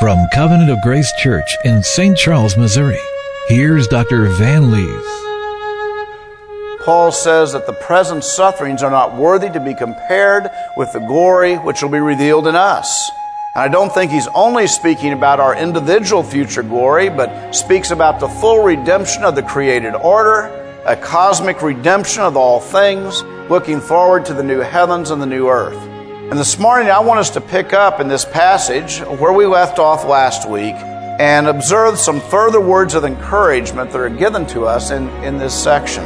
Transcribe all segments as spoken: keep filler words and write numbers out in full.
From Covenant of Grace Church in Saint Charles, Missouri, here's Doctor Van Lees. Paul says that the present sufferings are not worthy to be compared with the glory which will be revealed in us. And I don't think he's only speaking about our individual future glory, but speaks about the full redemption of the created order, a cosmic redemption of all things, looking forward to the new heavens and the new earth. And this morning I want us to pick up in this passage where we left off last week and observe some further words of encouragement that are given to us in, in this section.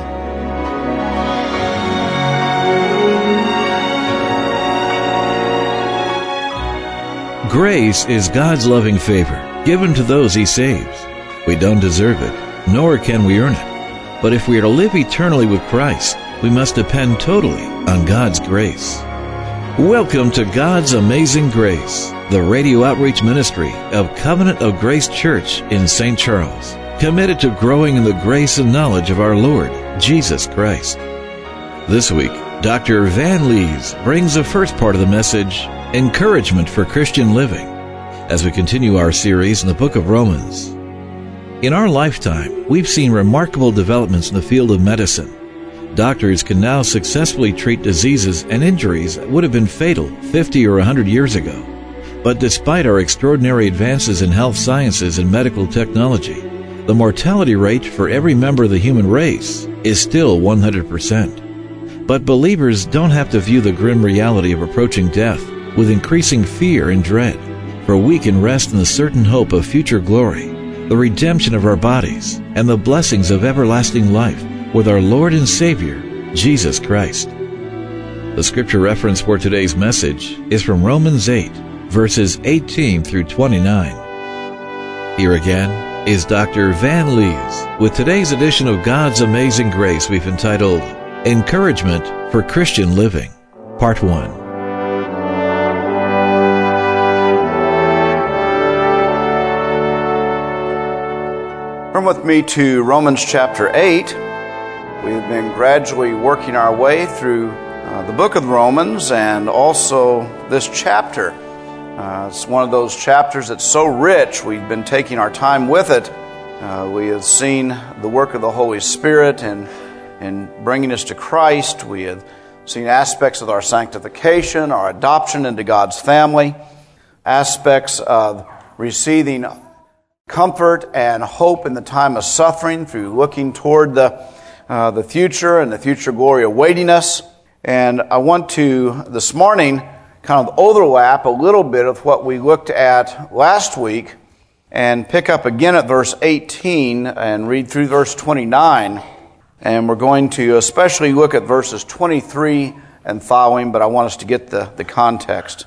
Grace is God's loving favor given to those He saves. We don't deserve it, nor can we earn it. But if we are to live eternally with Christ, we must depend totally on God's grace. Welcome to God's Amazing Grace, the radio outreach ministry of Covenant of Grace Church in Saint Charles, committed to growing in the grace and knowledge of our Lord, Jesus Christ. This week, Doctor Van Lees brings the first part of the message, Encouragement for Christian Living, as we continue our series in the book of Romans. In our lifetime, we've seen remarkable developments in the field of medicine. Doctors can now successfully treat diseases and injuries that would have been fatal fifty or one hundred years ago. But despite our extraordinary advances in health sciences and medical technology, the mortality rate for every member of the human race is still one hundred percent. But believers don't have to view the grim reality of approaching death with increasing fear and dread, for we can rest in the certain hope of future glory, the redemption of our bodies, and the blessings of everlasting life with our Lord and Savior, Jesus Christ. The scripture reference for today's message is from Romans eight, verses eighteen through twenty-nine. Here again is Doctor Van Lees with today's edition of God's Amazing Grace we've entitled, Encouragement for Christian Living, Part one. Turn with me to Romans chapter eight. We've been gradually working our way through uh, the book of Romans and also this chapter. Uh, it's one of those chapters that's so rich, we've been taking our time with it. Uh, we have seen the work of the Holy Spirit in, in bringing us to Christ. We have seen aspects of our sanctification, our adoption into God's family, aspects of receiving comfort and hope in the time of suffering through looking toward the Uh, the future and the future glory awaiting us. And I want to, this morning, kind of overlap a little bit of what we looked at last week and pick up again at verse eighteen and read through verse twenty-nine. And we're going to especially look at verses twenty-three and following, but I want us to get the, the context.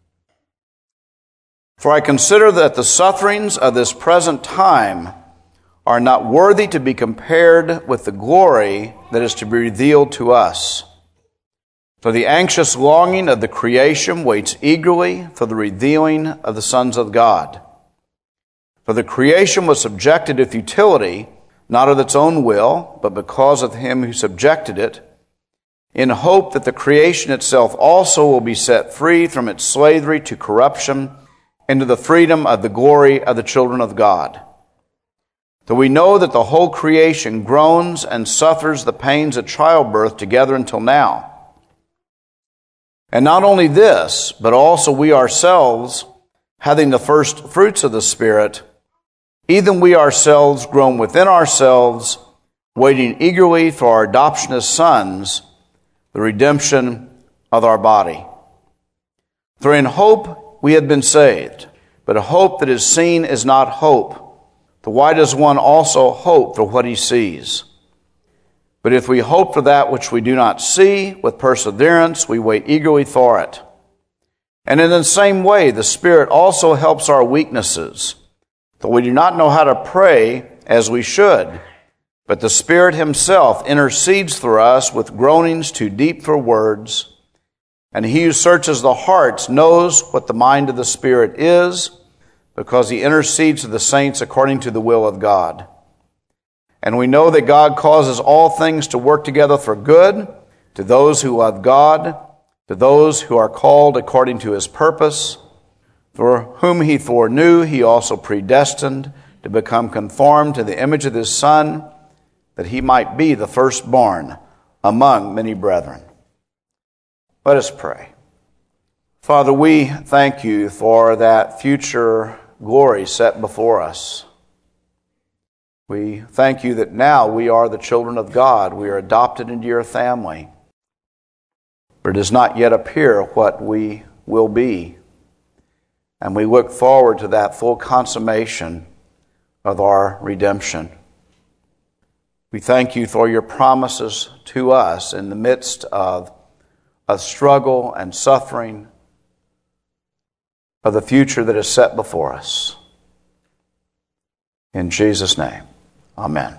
For I consider that the sufferings of this present time are not worthy to be compared with the glory that is to be revealed to us. For the anxious longing of the creation waits eagerly for the revealing of the sons of God. For the creation was subjected to futility, not of its own will, but because of him who subjected it, in hope that the creation itself also will be set free from its slavery to corruption into the freedom of the glory of the children of God. Though we know that the whole creation groans and suffers the pains of childbirth together until now. And not only this, but also we ourselves, having the first fruits of the Spirit, even we ourselves groan within ourselves, waiting eagerly for our adoption as sons, the redemption of our body. For in hope we have been saved, but a hope that is seen is not hope. For why does one also hope for what he sees? But if we hope for that which we do not see, with perseverance we wait eagerly for it. And in the same way, the Spirit also helps our weaknesses. For we do not know how to pray as we should, but the Spirit Himself intercedes for us with groanings too deep for words. And He who searches the hearts knows what the mind of the Spirit is, because He intercedes for the saints according to the will of God. And we know that God causes all things to work together for good, to those who love God, to those who are called according to His purpose. For whom he foreknew, he also predestined to become conformed to the image of his Son, that he might be the firstborn among many brethren. Let us pray. Father, we thank you for that future glory set before us. We thank you that now we are the children of God. We are adopted into your family. But it does not yet appear what we will be. And we look forward to that full consummation of our redemption. We thank you for your promises to us in the midst of a struggle and suffering of the future that is set before us. In Jesus' name, amen.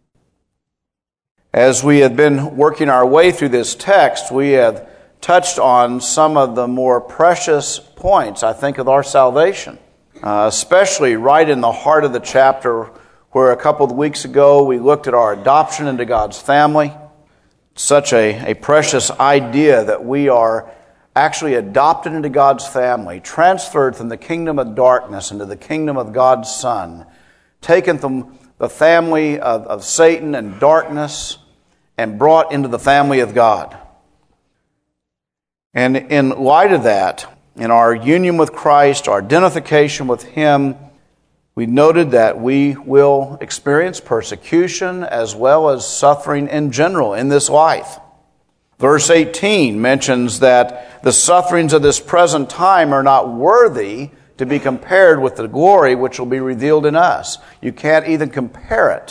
As we have been working our way through this text, we have touched on some of the more precious points, I think, of our salvation, uh, especially right in the heart of the chapter where a couple of weeks ago we looked at our adoption into God's family. Such a, a precious idea that we are actually adopted into God's family, transferred from the kingdom of darkness into the kingdom of God's Son, taken from the family of, of Satan and darkness and brought into the family of God. And in light of that, in our union with Christ, our identification with Him, we noted that we will experience persecution as well as suffering in general in this life. Verse eighteen mentions that the sufferings of this present time are not worthy to be compared with the glory which will be revealed in us. You can't even compare it.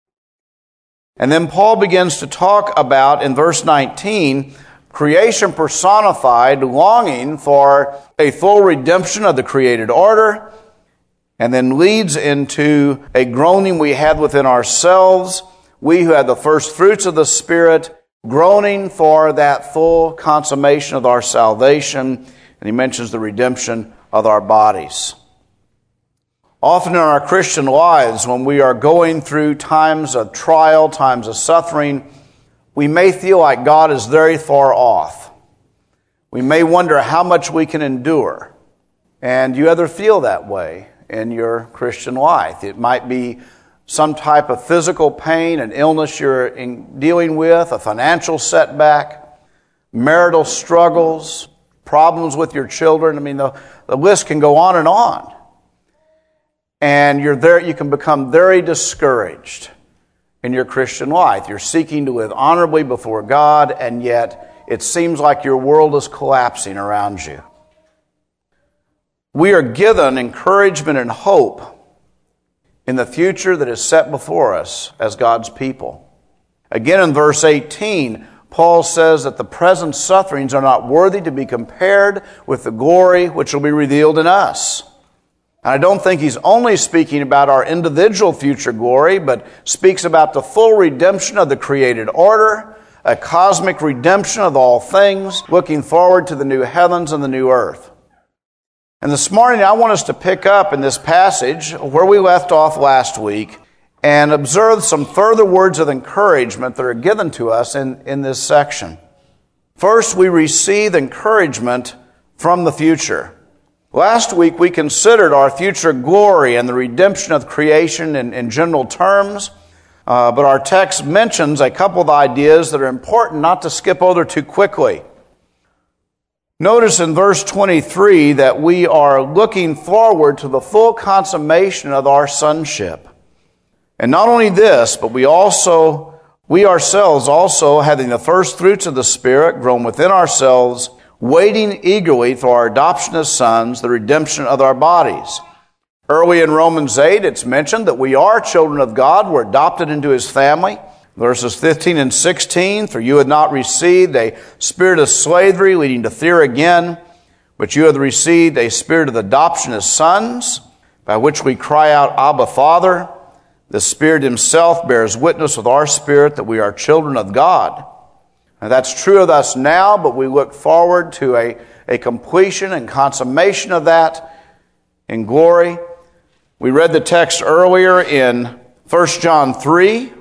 And then Paul begins to talk about, in verse nineteen, creation personified, longing for a full redemption of the created order, and then leads into a groaning we had within ourselves, we who had the first fruits of the Spirit, groaning for that full consummation of our salvation. And he mentions the redemption of our bodies. Often in our Christian lives, when we are going through times of trial, times of suffering, we may feel like God is very far off. We may wonder how much we can endure. And you ever feel that way in your Christian life? It might be some type of physical pain, an illness you're in dealing with, a financial setback, marital struggles, problems with your children. I mean, the, the list can go on and on. And you're there, you can become very discouraged in your Christian life. You're seeking to live honorably before God, and yet it seems like your world is collapsing around you. We are given encouragement and hope in the future that is set before us as God's people. Again, in verse eighteen, Paul says that the present sufferings are not worthy to be compared with the glory which will be revealed in us. And I don't think he's only speaking about our individual future glory, but speaks about the full redemption of the created order, a cosmic redemption of all things, looking forward to the new heavens and the new earth. And this morning I want us to pick up in this passage where we left off last week and observe some further words of encouragement that are given to us in, in this section. First, we receive encouragement from the future. Last week we considered our future glory and the redemption of creation in, in general terms, uh, but our text mentions a couple of ideas that are important not to skip over too quickly. Notice in verse twenty-three that we are looking forward to the full consummation of our sonship. And not only this, but we also, we ourselves also, having the first fruits of the Spirit grown within ourselves, waiting eagerly for our adoption as sons, the redemption of our bodies. Early in Romans eight, it's mentioned that we are children of God. We're adopted into His family. Verses fifteen and sixteen, for you had not received a spirit of slavery leading to fear again, but you have received a spirit of adoption as sons, by which we cry out, Abba, Father. The Spirit Himself bears witness with our spirit that we are children of God. And that's true of us now, but we look forward to a, a completion and consummation of that in glory. We read the text earlier in First John three,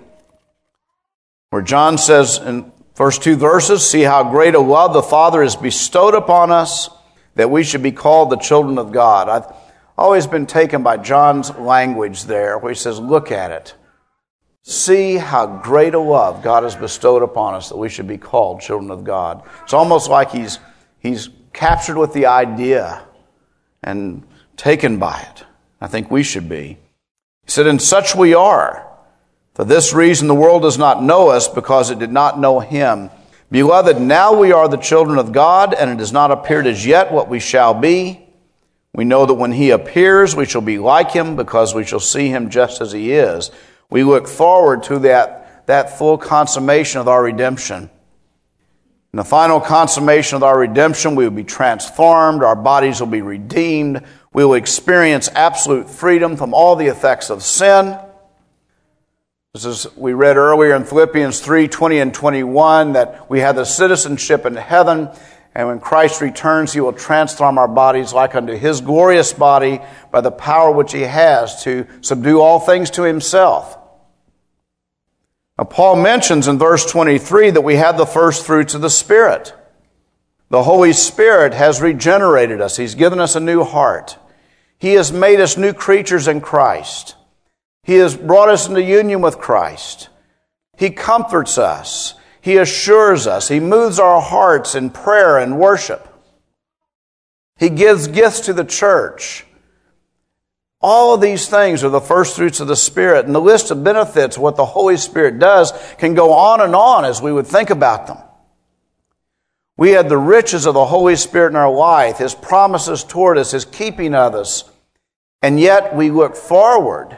where John says in first two verses, see how great a love the Father has bestowed upon us, that we should be called the children of God. I've always been taken by John's language there, where he says, look at it. See how great a love God has bestowed upon us that we should be called children of God. It's almost like he's, he's captured with the idea and taken by it. I think we should be. He said, and such we are. For this reason the world does not know us, because it did not know him. Beloved, now we are the children of God, and it has not appeared as yet what we shall be. We know that when he appears, we shall be like him, because we shall see him just as he is. We look forward to that, that full consummation of our redemption. In the final consummation of our redemption, we will be transformed, our bodies will be redeemed, we will experience absolute freedom from all the effects of sin. This is, we read earlier in Philippians three, twenty and twenty-one, that we have the citizenship in heaven, and when Christ returns, he will transform our bodies like unto his glorious body by the power which he has to subdue all things to himself. Now, Paul mentions in verse twenty-three that we have the first fruits of the Spirit. The Holy Spirit has regenerated us. He's given us a new heart. He has made us new creatures in Christ. He has brought us into union with Christ. He comforts us. He assures us. He moves our hearts in prayer and worship. He gives gifts to the church. All of these things are the first fruits of the Spirit, and the list of benefits of what the Holy Spirit does can go on and on as we would think about them. We had the riches of the Holy Spirit in our life, his promises toward us, his keeping of us, and yet we look forward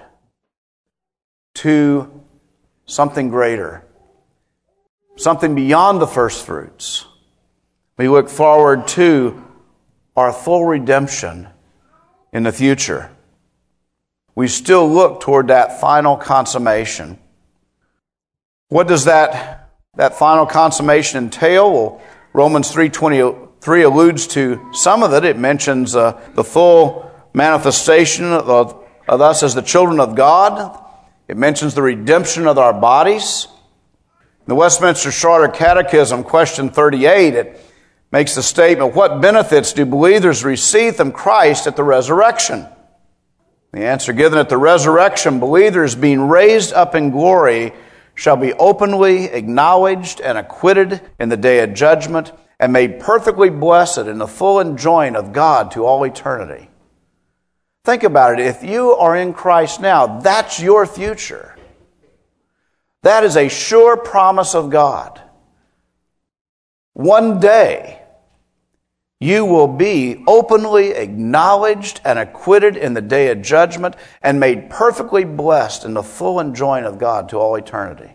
to something greater, something beyond the first fruits. We look forward to our full redemption in the future. We still look toward that final consummation. What does that, that final consummation entail? Well, Romans three twenty-three alludes to some of it. It mentions uh, the full manifestation of, of us as the children of God. It mentions the redemption of our bodies. In the Westminster Shorter Catechism, question thirty-eight, it makes the statement, what benefits do believers receive from Christ at the resurrection? The answer given at the resurrection, believers being raised up in glory shall be openly acknowledged and acquitted in the day of judgment and made perfectly blessed in the full enjoying of God to all eternity. Think about it. If you are in Christ now, that's your future. That is a sure promise of God. One day, you will be openly acknowledged and acquitted in the day of judgment and made perfectly blessed in the full enjoying of God to all eternity.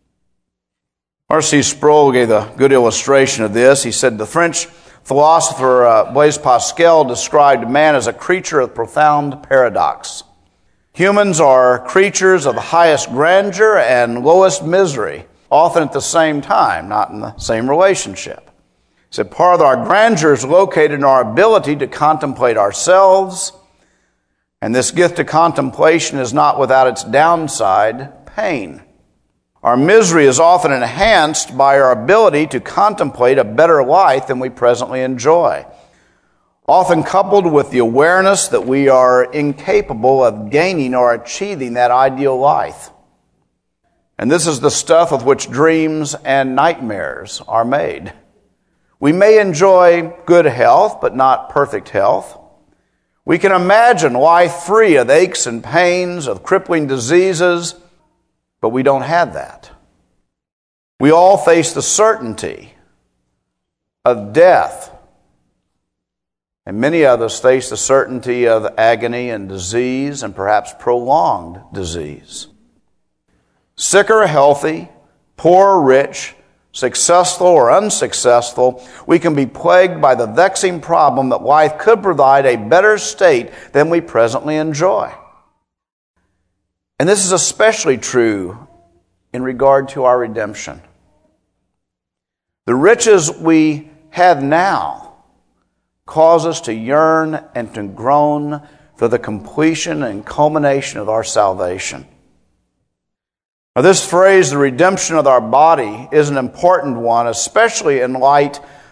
R C Sproul gave a good illustration of this. He said the French philosopher uh, Blaise Pascal described man as a creature of profound paradox. Humans are creatures of the highest grandeur and lowest misery, often at the same time, not in the same relationship. He said part of our grandeur is located in our ability to contemplate ourselves, and this gift of contemplation is not without its downside, pain. Our misery is often enhanced by our ability to contemplate a better life than we presently enjoy, often coupled with the awareness that we are incapable of gaining or achieving that ideal life. And this is the stuff of which dreams and nightmares are made. We may enjoy good health, but not perfect health. We can imagine life free of aches and pains, of crippling diseases, but we don't have that. We all face the certainty of death, and many of us face the certainty of agony and disease, and perhaps prolonged disease. Sick or healthy, poor or rich, successful or unsuccessful, we can be plagued by the vexing problem that life could provide a better state than we presently enjoy. And this is especially true in regard to our redemption. The riches we have now cause us to yearn and to groan for the completion and culmination of our salvation. Now, this phrase, the redemption of our body, is an important one, especially in light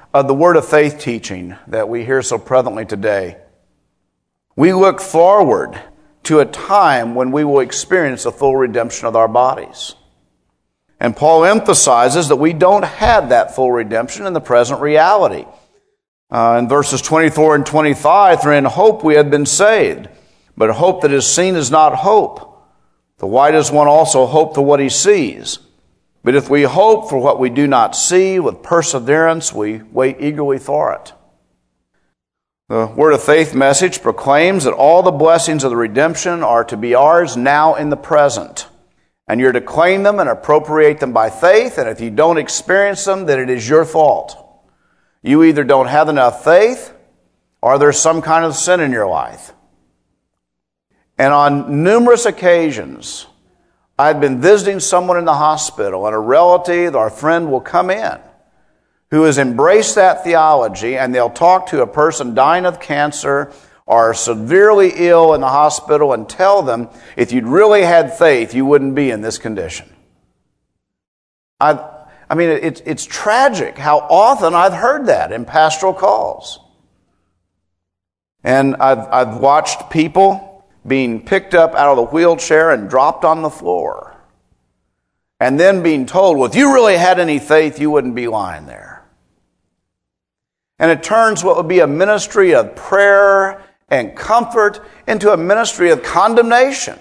of the Word of Faith teaching that we hear so prevalently today. We look forward to a time when we will experience the full redemption of our bodies. And Paul emphasizes that we don't have that full redemption in the present reality. Uh, in verses twenty-four and twenty-five, for in hope we have been saved, but hope that is seen is not hope. The why does one also hope for what he sees? But if we hope for what we do not see, with perseverance we wait eagerly for it. The Word of Faith message proclaims that all the blessings of the redemption are to be ours now in the present. And you're to claim them and appropriate them by faith, and if you don't experience them, then it is your fault. You either don't have enough faith, or there's some kind of sin in your life. And on numerous occasions, I've been visiting someone in the hospital, and a relative or a friend will come in who has embraced that theology, and they'll talk to a person dying of cancer or severely ill in the hospital and tell them, if you'd really had faith, you wouldn't be in this condition. I, I mean, it's, it's tragic how often I've heard that in pastoral calls. And I've, I've watched people being picked up out of the wheelchair and dropped on the floor. And then being told, well, if you really had any faith, you wouldn't be lying there. And it turns what would be a ministry of prayer and comfort into a ministry of condemnation.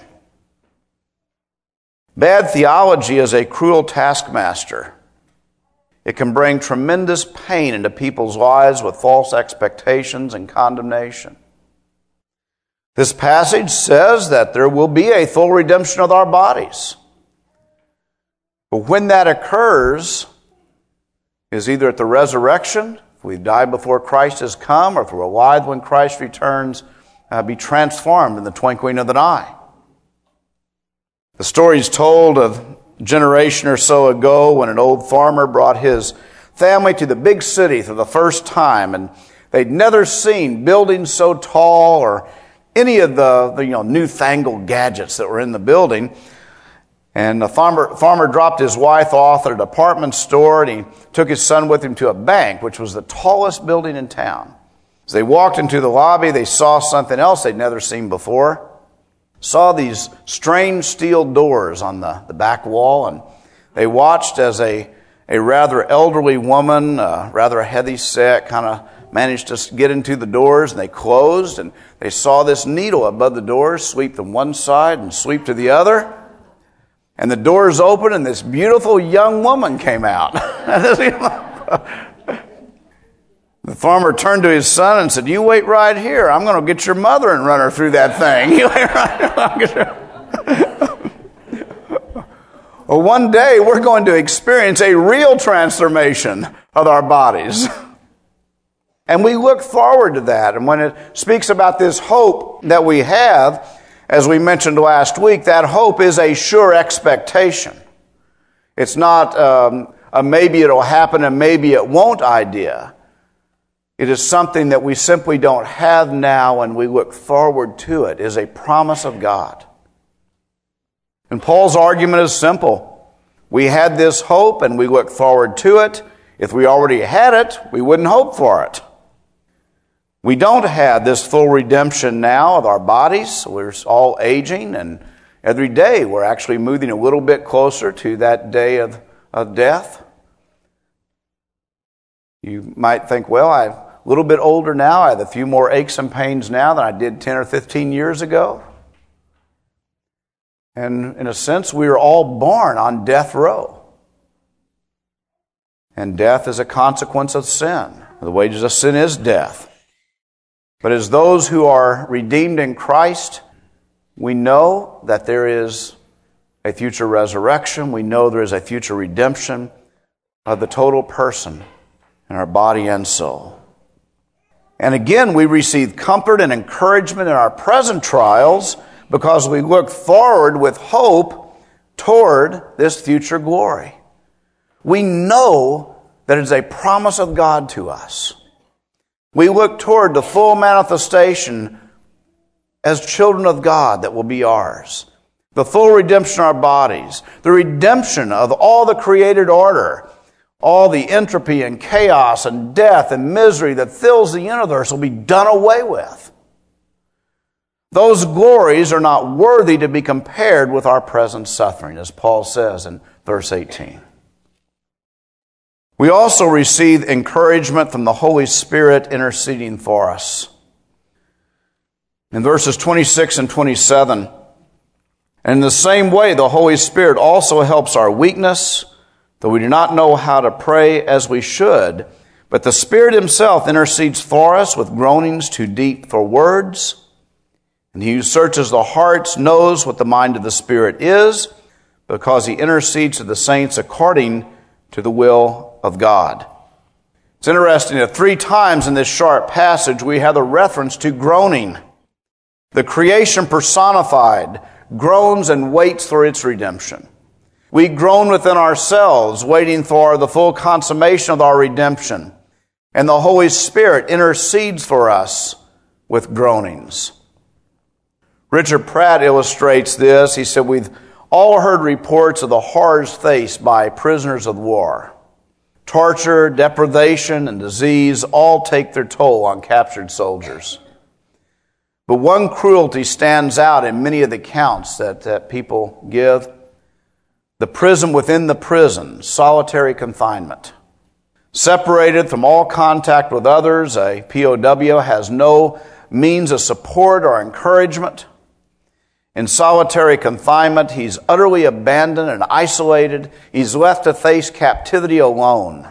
Bad theology is a cruel taskmaster. It can bring tremendous pain into people's lives with false expectations and condemnation. This passage says that there will be a full redemption of our bodies. But when that occurs is either at the resurrection, if we've died before Christ has come, or if we're alive when Christ returns, uh, be transformed in the twinkling of an eye. The story is told of a generation or so ago when an old farmer brought his family to the big city for the first time, and they'd never seen buildings so tall or any of the, the you know newfangled gadgets that were in the building. And the farmer, farmer dropped his wife off at a department store, and he took his son with him to a bank, which was the tallest building in town. As they walked into the lobby, they saw something else they'd never seen before. Saw these strange steel doors on the, the back wall, and they watched as a, a rather elderly woman, uh, rather heavy set, kind of managed to get into the doors, and they closed, and they saw this needle above the doors sweep to one side and sweep to the other. And the doors opened, and this beautiful young woman came out. The farmer turned to his son and said, "You wait right here. I'm going to get your mother and run her through that thing." You wait right here. Well, one day we're going to experience a real transformation of our bodies. And we look forward to that. And when it speaks about this hope that we have, as we mentioned last week, that hope is a sure expectation. It's not um, a maybe it'll happen and maybe it won't idea. It is something that we simply don't have now, and we look forward to it. It is a promise of God. And Paul's argument is simple. We had this hope and we look forward to it. If we already had it, we wouldn't hope for it. We don't have this full redemption now of our bodies. We're all aging, and every day we're actually moving a little bit closer to that day of, of death. You might think, well, I'm a little bit older now. I have a few more aches and pains now than I did ten or fifteen years ago. And in a sense, we are all born on death row. And death is a consequence of sin. The wages of sin is death. But as those who are redeemed in Christ, we know that there is a future resurrection. We know there is a future redemption of the total person in our body and soul. And again, we receive comfort and encouragement in our present trials because we look forward with hope toward this future glory. We know that it is a promise of God to us. We look toward the full manifestation as children of God that will be ours. The full redemption of our bodies. The redemption of all the created order. All the entropy and chaos and death and misery that fills the universe will be done away with. Those glories are not worthy to be compared with our present suffering, as Paul says in verse eighteen. We also receive encouragement from the Holy Spirit interceding for us. In verses twenty-six and twenty-seven, and in the same way, the Holy Spirit also helps our weakness, though we do not know how to pray as we should. But the Spirit Himself intercedes for us with groanings too deep for words. And He who searches the hearts knows what the mind of the Spirit is, because He intercedes to the saints according to the will of God. It's interesting that three times in this short passage we have a reference to groaning. The creation personified groans and waits for its redemption. We groan within ourselves, waiting for the full consummation of our redemption. And the Holy Spirit intercedes for us with groanings. Richard Pratt illustrates this. He said, we've all heard reports of the horrors faced by prisoners of war. Torture, deprivation, and disease all take their toll on captured soldiers. But one cruelty stands out in many of the accounts that, that people give. The prison within the prison, solitary confinement. Separated from all contact with others, a P O W has no means of support or encouragement. In solitary confinement, he's utterly abandoned and isolated. He's left to face captivity alone.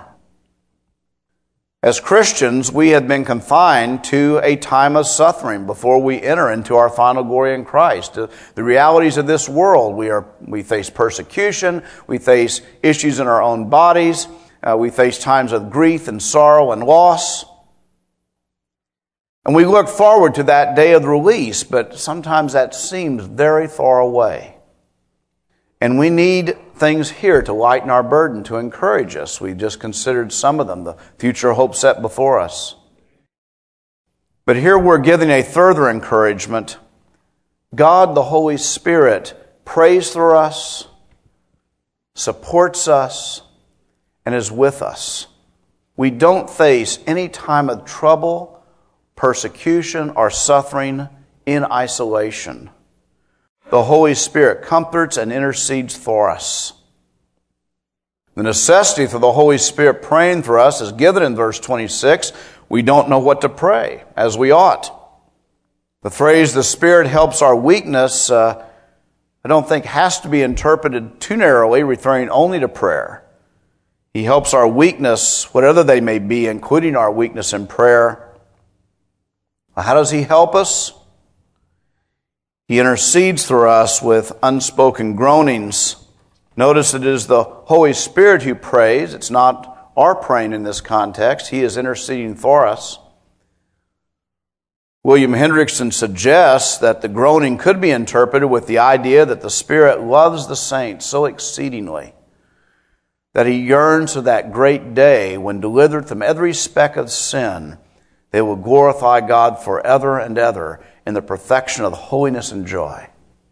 As Christians, we have been confined to a time of suffering before we enter into our final glory in Christ. The realities of this world, we are we face persecution, we face issues in our own bodies, uh, we face times of grief and sorrow and loss. And we look forward to that day of release, but sometimes that seems very far away. And we need things here to lighten our burden, to encourage us. We just considered some of them, the future hope set before us. But here we're giving a further encouragement. God, the Holy Spirit, prays for us, supports us, and is with us. We don't face any time of trouble, persecution, or suffering in isolation. The Holy Spirit comforts and intercedes for us. The necessity for the Holy Spirit praying for us is given in verse twenty-six. We don't know what to pray, as we ought. The phrase, the Spirit helps our weakness, uh, I don't think has to be interpreted too narrowly, referring only to prayer. He helps our weakness, whatever they may be, including our weakness in prayer. How does He help us? He intercedes for us with unspoken groanings. Notice it is the Holy Spirit who prays. It's not our praying in this context. He is interceding for us. William Hendrickson suggests that the groaning could be interpreted with the idea that the Spirit loves the saints so exceedingly that He yearns for that great day when, delivered from every speck of sin, they will glorify God forever and ever in the perfection of holiness and joy.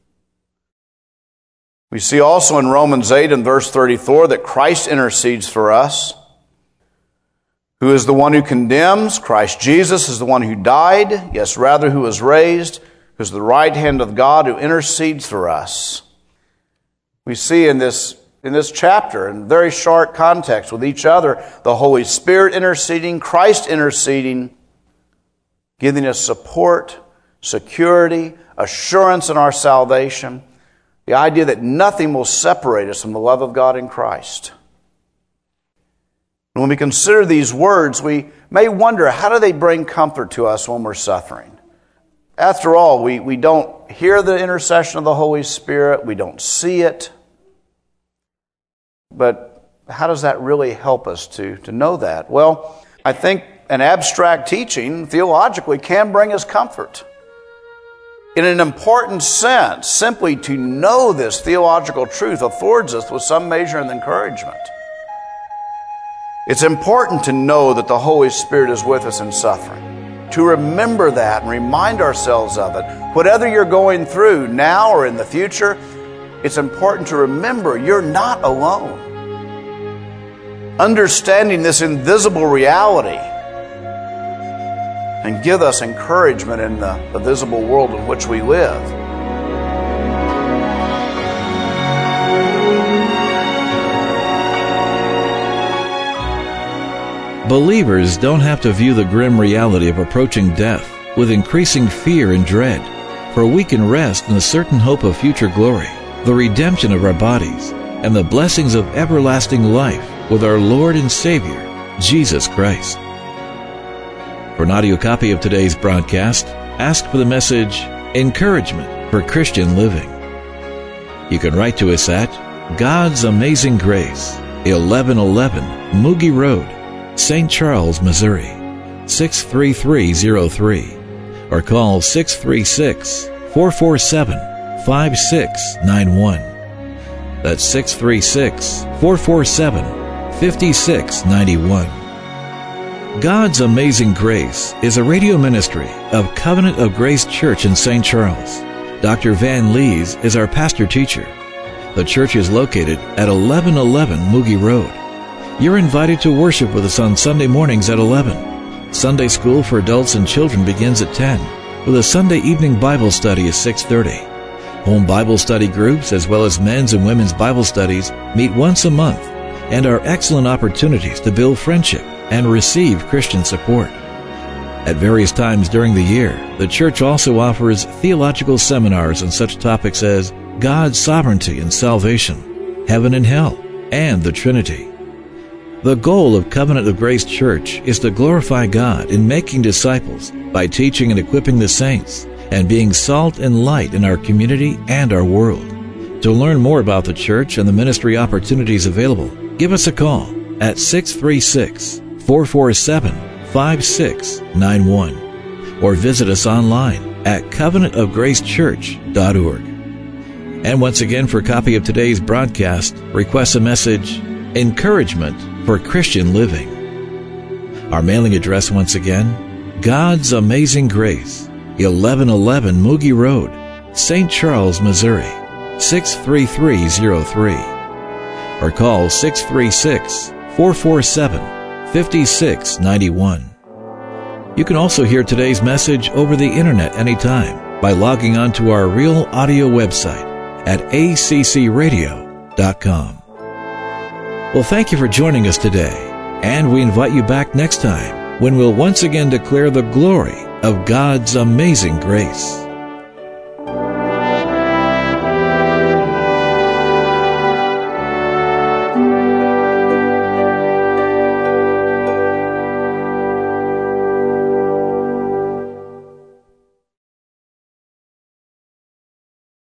We see also in Romans eight and verse thirty-four that Christ intercedes for us. Who is the one who condemns? Christ Jesus is the one who died, yes, rather who was raised, who is the right hand of God who intercedes for us. We see in this, in this chapter, in very short context with each other, the Holy Spirit interceding, Christ interceding, giving us support, security, assurance in our salvation, the idea that nothing will separate us from the love of God in Christ. And when we consider these words, we may wonder, how do they bring comfort to us when we're suffering? After all, we, we don't hear the intercession of the Holy Spirit, we don't see it. But how does that really help us to, to know that? Well, I think an abstract teaching, theologically, can bring us comfort. In an important sense, simply to know this theological truth affords us with some measure of encouragement. It's important to know that the Holy Spirit is with us in suffering. To remember that and remind ourselves of it. Whatever you're going through now or in the future, it's important to remember you're not alone. understanding this invisible reality, and give us encouragement in the, the visible world in which we live. Believers don't have to view the grim reality of approaching death with increasing fear and dread, for we can rest in the certain hope of future glory, the redemption of our bodies, and the blessings of everlasting life with our Lord and Savior, Jesus Christ. For an audio copy of today's broadcast, ask for the message, Encouragement for Christian Living. You can write to us at God's Amazing Grace, eleven eleven Moogie Road, Saint Charles, Missouri, six three three zero three, or call six three six, four four seven, five six nine one. That's six three six, four four seven, five six nine one. God's Amazing Grace is a radio ministry of Covenant of Grace Church in Saint Charles. Doctor Van Lees is our pastor-teacher. The church is located at eleven eleven Moogie Road. You're invited to worship with us on Sunday mornings at eleven. Sunday school for adults and children begins at ten, with a Sunday evening Bible study at six thirty. Home Bible study groups, as well as men's and women's Bible studies, meet once a month and are excellent opportunities to build friendship and receive Christian support. At various times during the year, the church also offers theological seminars on such topics as God's sovereignty and salvation, heaven and hell, and the Trinity. The goal of Covenant of Grace Church is to glorify God in making disciples by teaching and equipping the saints and being salt and light in our community and our world. To learn more about the church and the ministry opportunities available, give us a call at six three six, four four seven, five six nine one or visit us online at covenant of grace church dot org. And once again, for a copy of today's broadcast, request a message, Encouragement for Christian Living. Our mailing address once again, God's Amazing Grace, eleven eleven Moogie Road, Saint Charles, Missouri, six three three zero three. Or call six three six, four four seven, five six nine one. You can also hear today's message over the internet anytime by logging on to our Real Audio website at a c c radio dot com. Well, thank you for joining us today, and we invite you back next time when we'll once again declare the glory of God's amazing grace.